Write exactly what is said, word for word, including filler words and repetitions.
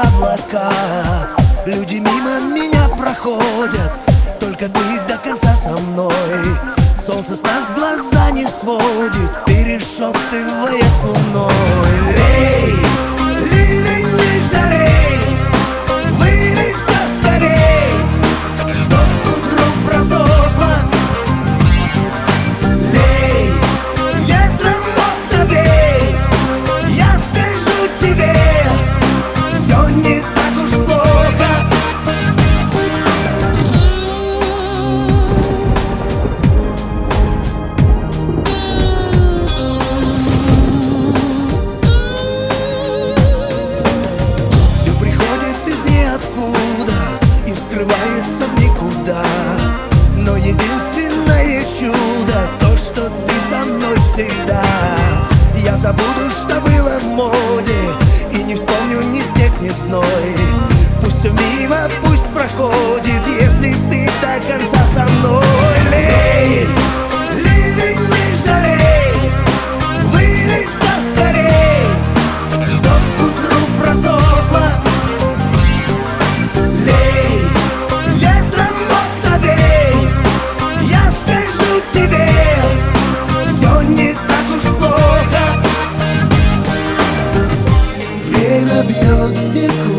облака. Люди мимо меня проходят, только ты до конца со мной. Солнце с нас глаза не сводит, перешептывая с луной. Лей, лей, лей, лей, жалей, вылей все скорей, чтоб утро просохло. Лей, ветром в окна бей, я скажу тебе, все не так уж плохо. Скрывается в никуда, но единственное чудо то, что ты со мной всегда. Я забуду, что было в моде, и не вспомню ни снег, ни зной. Пусть все мимо, пусть проходит, если ты до конца со мной. Лей, лей, лей, лей, жалей, вылей все скорей, чтоб к утру просохло. Время бьет стекло.